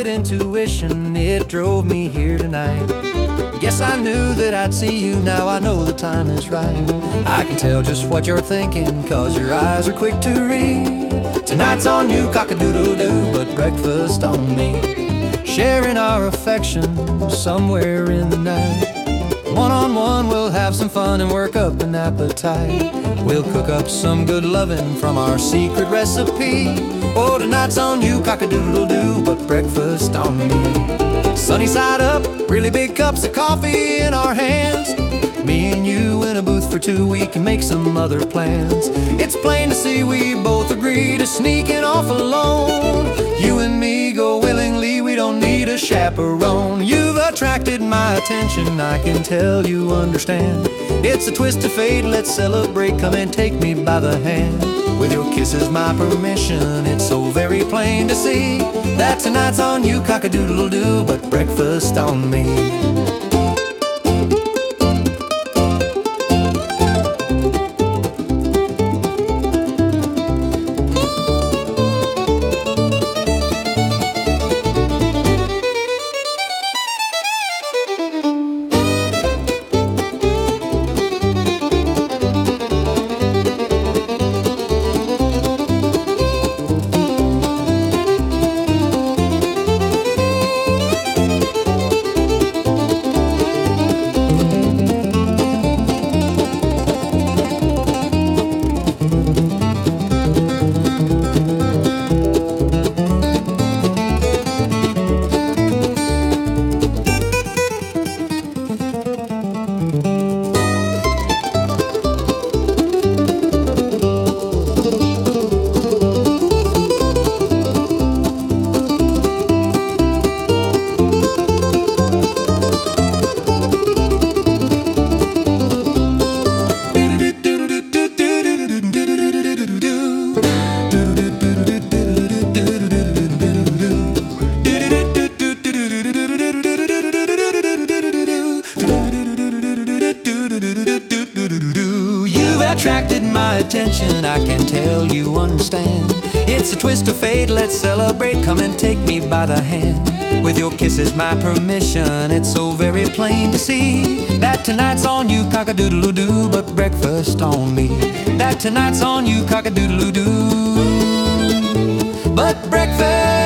solid intuition, it drove me here tonight. Guess I knew that I'd see you, now I know the time is right. I can tell just what you're thinking, 'cause your eyes are quick to read. Tonight's on you, cock-a-doodle-doo, but breakfast on me. Sharing our affection somewhere in the night. One-on-one we'll have some fun and work up an appetite. We'll cook up some good loving from our secret recipe. Oh, tonight's on you, cock-a-doodle-doo, but breakfast on me. Sunny side up, really big cups of coffee in our hands. Me and you in a booth for two, we can make some other plans. It's plain to see we both agree to sneaking off alone. You and me go willingly, we don't need a chaperone. You've attracted my attention, I can tell you understand. It's a twist of fate, let's celebrate, come and take me by the hand. With your kisses my permission, it's so very plain to see that tonight's on you, cock-a-doodle-doo, but breakfast on me. Attracted my attention, I can tell you understand. It's a twist of fate, let's celebrate, come and take me by the hand. With your kisses my permission, it's so very plain to see that tonight's on you, cock-a-doodle-doo, but breakfast on me. That tonight's on you, cock-a-doodle-doo, but breakfast